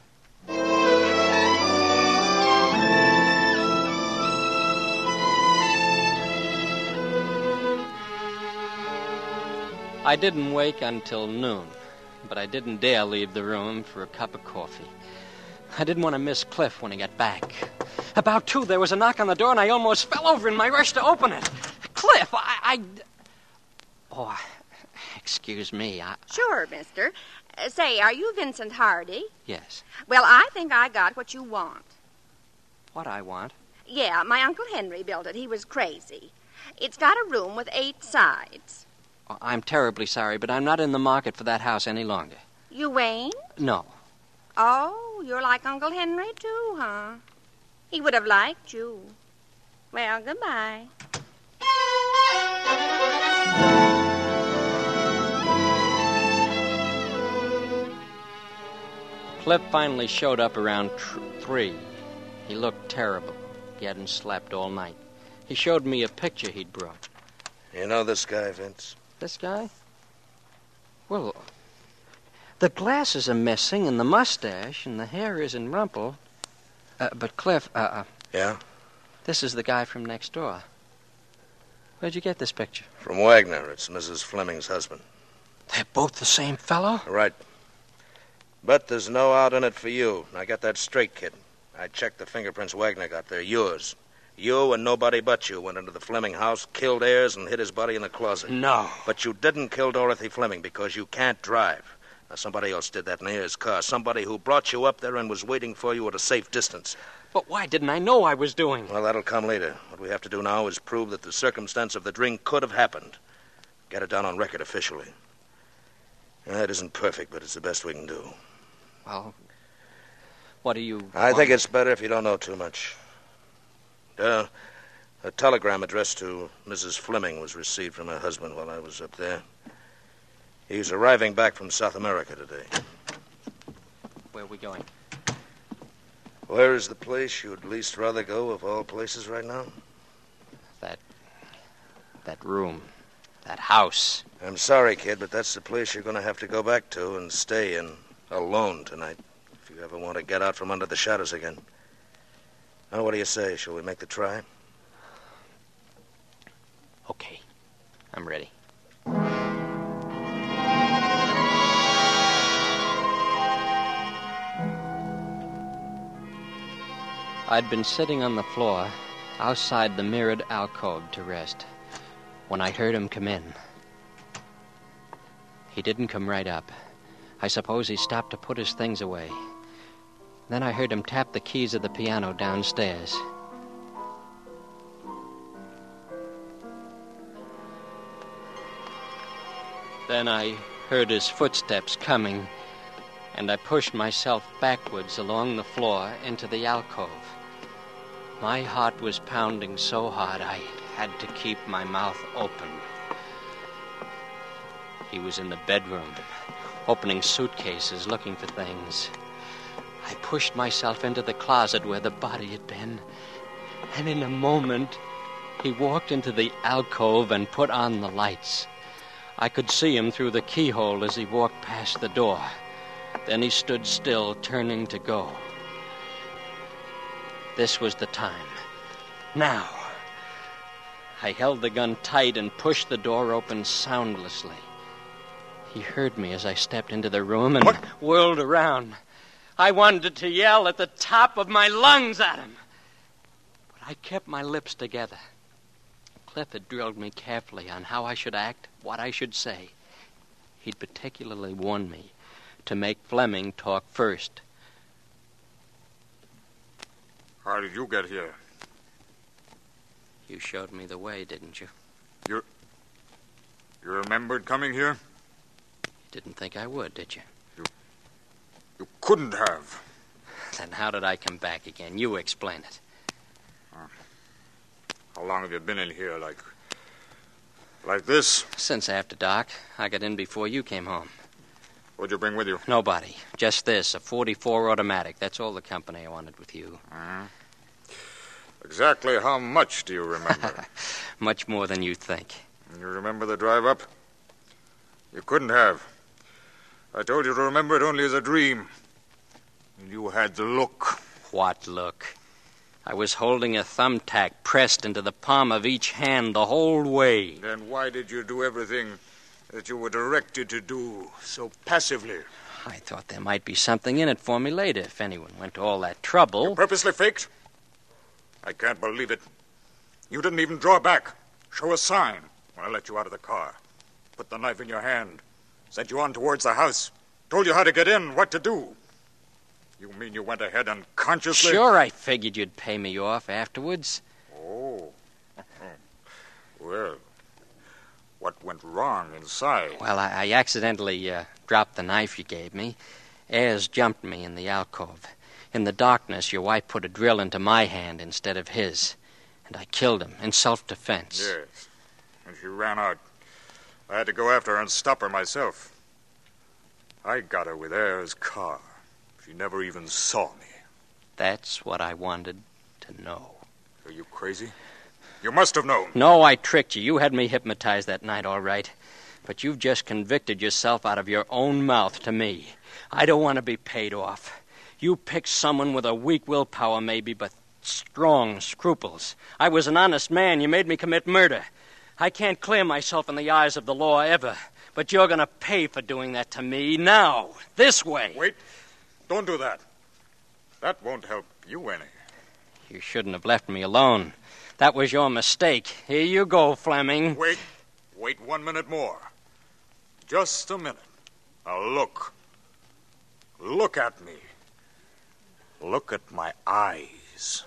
I didn't wake until noon, but I didn't dare leave the room for a cup of coffee. I didn't want to miss Cliff when he got back. About two, there was a knock on the door, and I almost fell over in my rush to open it. Cliff, I... I... Oh, excuse me, I... Sure, mister. Uh, say, are you Vincent Hardy? Yes. Well, I think I got what you want. What I want? Yeah, my Uncle Henry built it. He was crazy. It's got a room with eight sides. Oh, I'm terribly sorry, but I'm not in the market for that house any longer. You ain't? No. Oh, you're like Uncle Henry, too, huh? He would have liked you. Well, goodbye. Cliff finally showed up around tr- three. He looked terrible. He hadn't slept all night. He showed me a picture he'd brought. You know this guy, Vince? This guy? Well, the glasses are missing, and the mustache, and the hair isn't rumpled. Uh, but, Cliff, uh, uh... Yeah? This is the guy from next door. Where'd you get this picture? From Wagner. It's Missus Fleming's husband. They're both the same fellow? Right. But there's no out in it for you. I got that straight, kid. I checked the fingerprints Wagner got. They're yours. You and nobody but you went into the Fleming house, killed Ayers, and hid his body in the closet. No. But you didn't kill Dorothy Fleming because you can't drive. Now, somebody else did that in Ayers' car. Somebody who brought you up there and was waiting for you at a safe distance. But why didn't I know I was doing? Well, that'll come later. What we have to do now is prove that the circumstance of the drink could have happened. Get it down on record officially. Yeah, it isn't perfect, but it's the best we can do. Well, what do you... I want? think it's better if you don't know too much. Uh, a telegram addressed to Missus Fleming was received from her husband while I was up there. He's arriving back from South America today. Where are we going? Where is the place you'd least rather go of all places right now? That... that room. That house. I'm sorry, kid, but that's the place you're going to have to go back to and stay in alone tonight if you ever want to get out from under the shadows again. Now, what do you say? Shall we make the try? Okay. I'm ready. I'd been sitting on the floor outside the mirrored alcove to rest when I heard him come in. He didn't come right up. I suppose he stopped to put his things away. Then I heard him tap the keys of the piano downstairs. Then I heard his footsteps coming, and I pushed myself backwards along the floor into the alcove. My heart was pounding so hard I had to keep my mouth open. He was in the bedroom, opening suitcases, looking for things. I pushed myself into the closet where the body had been, and in a moment, he walked into the alcove and put on the lights. I could see him through the keyhole as he walked past the door. Then he stood still, turning to go. This was the time. Now. I held the gun tight and pushed the door open soundlessly. He heard me as I stepped into the room and what? whirled around. I wanted to yell at the top of my lungs at him. But I kept my lips together. Cliff had drilled me carefully on how I should act, what I should say. He'd particularly warned me to make Fleming talk first. How did you get here? You showed me the way, didn't you? You... You remembered coming here? You didn't think I would, did you? You... You couldn't have. Then how did I come back again? You explain it. Uh, how long have you been in here, like... like this? Since after dark. I got in before you came home. What'd you bring with you? Nobody. Just this, a forty-four automatic. That's all the company I wanted with you. Uh-huh. Exactly how much do you remember? Much more than you think. You remember the drive up? You couldn't have. I told you to remember it only as a dream. And you had the look. What look? I was holding a thumbtack pressed into the palm of each hand the whole way. Then why did you do everything that you were directed to do so passively? I thought there might be something in it for me later if anyone went to all that trouble. You purposely faked? I can't believe it. You didn't even draw back, show a sign when I let you out of the car. Put the knife in your hand, sent you on towards the house, told you how to get in, what to do. You mean you went ahead unconsciously? Sure, I figured you'd pay me off afterwards. Oh. Well, what went wrong inside? Well, I, I accidentally uh, dropped the knife you gave me. Ayers jumped me in the alcove. In the darkness, your wife put a drill into my hand instead of his. And I killed him in self-defense. Yes. And she ran out. I had to go after her and stop her myself. I got her with Ayers' car. She never even saw me. That's what I wanted to know. Are you crazy? You must have known. No, I tricked you. You had me hypnotized that night, all right. But you've just convicted yourself out of your own mouth to me. I don't want to be paid off. You picked someone with a weak willpower, maybe, but strong scruples. I was an honest man. You made me commit murder. I can't clear myself in the eyes of the law ever, but you're going to pay for doing that to me now, this way. Wait. Don't do that. That won't help you any. You shouldn't have left me alone. That was your mistake. Here you go, Fleming. Wait. Wait one minute more. Just a minute. Now look. Look at me. Look at my eyes.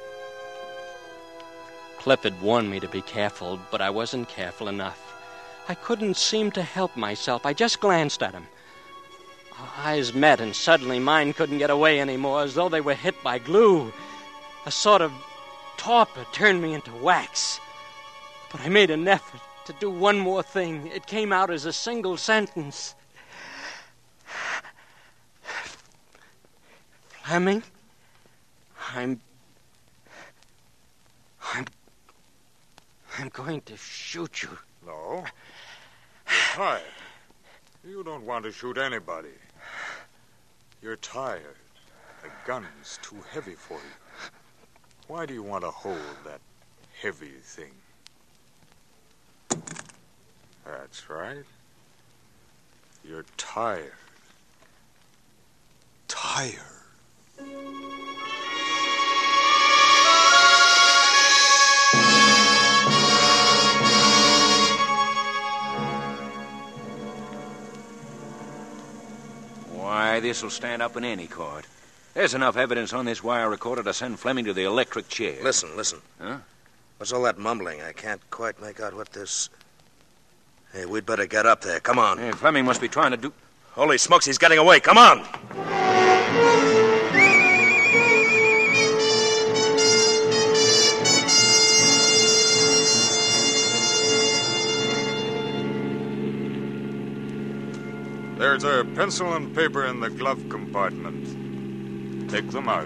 Clifford warned me to be careful, but I wasn't careful enough. I couldn't seem to help myself. I just glanced at him. Our eyes met, and suddenly mine couldn't get away anymore, as though they were hit by glue. A sort of torpor turned me into wax. But I made an effort to do one more thing. It came out as a single sentence. Fleming, I'm... I'm... I'm going to shoot you. No. You're tired. You don't want to shoot anybody. You're tired. The gun's too heavy for you. Why do you want to hold that heavy thing? That's right. You're tired. Tired. Why, this'll stand up in any court. There's enough evidence on this wire recorder to send Fleming to the electric chair. Listen, listen. Huh? What's all that mumbling? I can't quite make out what this... Hey, we'd better get up there. Come on. Hey, Fleming must be trying to do... Holy smokes, he's getting away. Come on! There's a pencil and paper in the glove compartment. Take them out.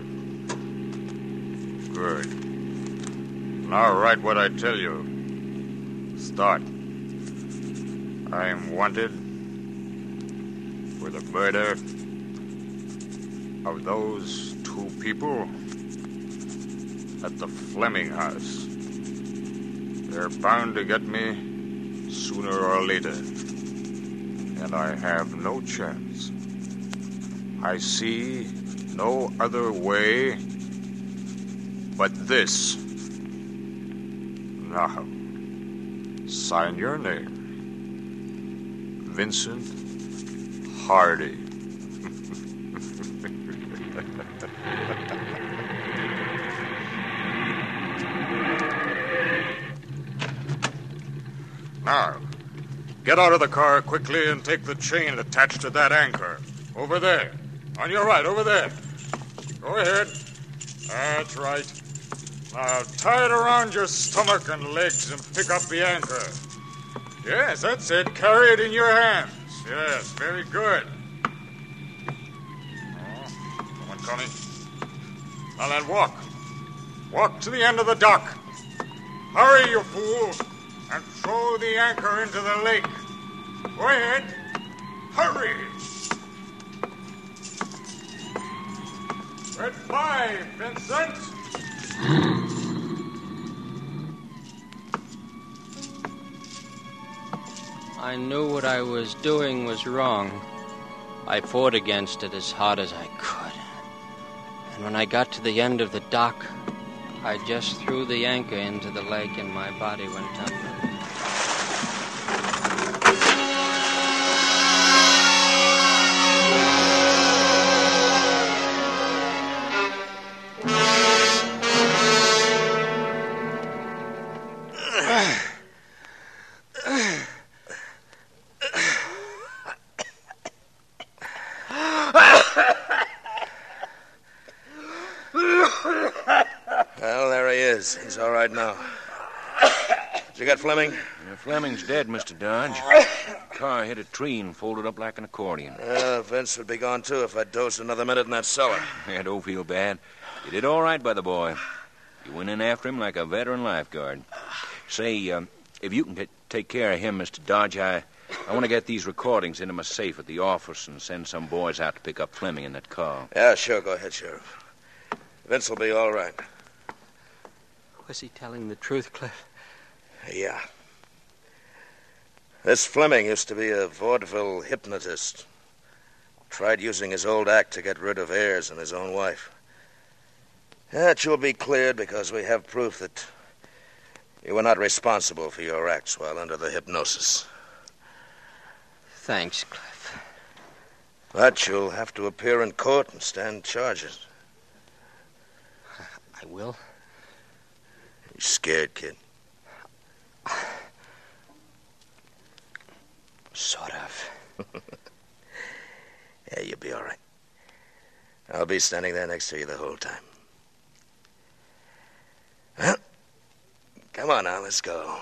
Good. Now write what I tell you. Start. I am wanted for the murder of those two people at the Fleming house. They're bound to get me sooner or later. And I have no chance. I see no other way but this. Now, sign your name. Vincent Hardy. Now, get out of the car quickly and take the chain attached to that anchor. Over there. On your right, over there. Go ahead. That's right. Now, tie it around your stomach and legs and pick up the anchor. Yes, that's it. Carry it in your hands. Yes, very good. Oh, someone coming. Now then, walk. Walk to the end of the dock. Hurry, you fool, and throw the anchor into the lake. Go ahead. Hurry. Goodbye, Vincent. I knew what I was doing was wrong. I fought against it as hard as I could. And when I got to the end of the dock, I just threw the anchor into the lake and my body went tumbling. Well, there he is. He's all right now. Did you get Fleming? Yeah, Fleming's dead, Mister Dodge. Car hit a tree and folded up like an accordion. Uh, Vince would be gone, too, if I'd dosed another minute in that cellar. Yeah, don't feel bad. You did all right by the boy. You went in after him like a veteran lifeguard. Say, uh, if you can t- take care of him, Mister Dodge, I, I want to get these recordings into my safe at the office and send some boys out to pick up Fleming in that car. Yeah, sure. Go ahead, Sheriff. Vince will be all right. Was he telling the truth, Cliff? Yeah. This Fleming used to be a vaudeville hypnotist. Tried using his old act to get rid of Ayers and his own wife. That you'll be cleared because we have proof that you were not responsible for your acts while under the hypnosis. Thanks, Cliff. But you'll have to appear in court and stand charges. I will. You scared, kid? Sort of. Yeah, you'll be all right. I'll be standing there next to you the whole time. Well, come on now, let's go.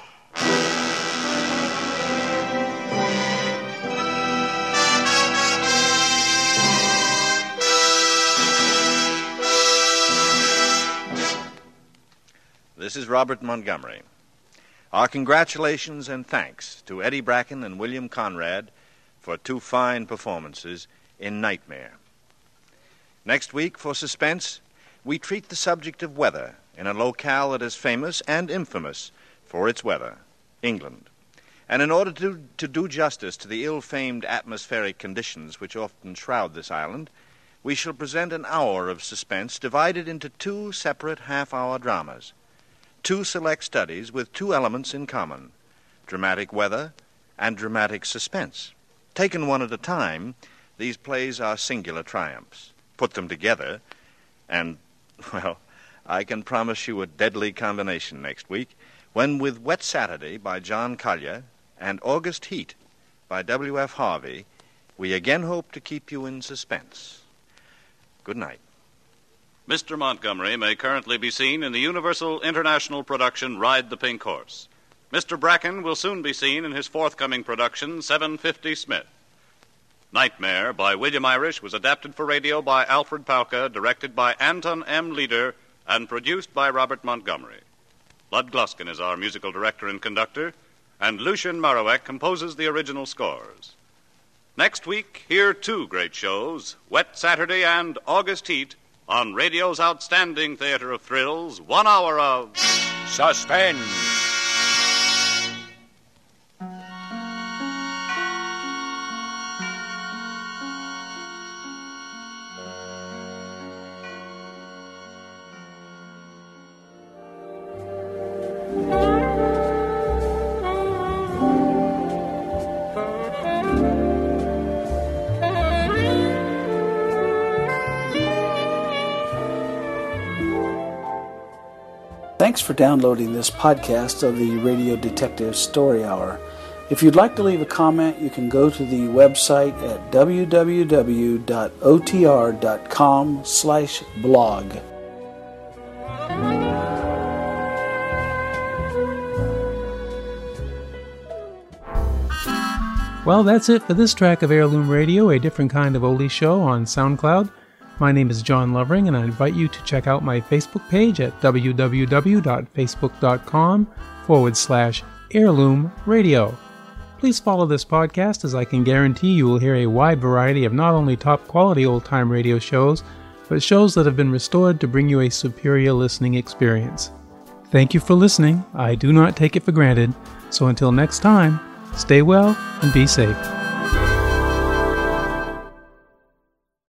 This is Robert Montgomery. Our congratulations and thanks to Eddie Bracken and William Conrad for two fine performances in Nightmare. Next week, for Suspense, we treat the subject of weather in a locale that is famous and infamous for its weather, England. And in order to, to do justice to the ill-famed atmospheric conditions which often shroud this island, we shall present an hour of suspense divided into two separate half-hour dramas. Two select studies with two elements in common, dramatic weather and dramatic suspense. Taken one at a time, these plays are singular triumphs. Put them together, and, well, I can promise you a deadly combination next week, when with Wet Saturday by John Collier and August Heat by W F Harvey, we again hope to keep you in suspense. Good night. Mister Montgomery may currently be seen in the Universal International production Ride the Pink Horse. Mister Bracken will soon be seen in his forthcoming production seven fifty Smith. Nightmare by William Irish was adapted for radio by Alfred Palka, directed by Anton M. Leader, and produced by Robert Montgomery. Lud Gluskin is our musical director and conductor, and Lucien Morawek composes the original scores. Next week, hear two great shows, Wet Saturday and August Heat, on radio's outstanding theater of thrills, one hour of Suspense. Thanks for downloading this podcast of the Radio Detective Story Hour. If you'd like to leave a comment, you can go to the website at w w w dot o t r dot com slash blog. Well, that's it for this track of Heirloom Radio, a different kind of oldie show on SoundCloud. My name is John Lovering, and I invite you to check out my Facebook page at w w w dot facebook dot com forward slash heirloom radio. Please follow this podcast, as I can guarantee you will hear a wide variety of not only top-quality old-time radio shows, but shows that have been restored to bring you a superior listening experience. Thank you for listening. I do not take it for granted. So until next time, stay well and be safe.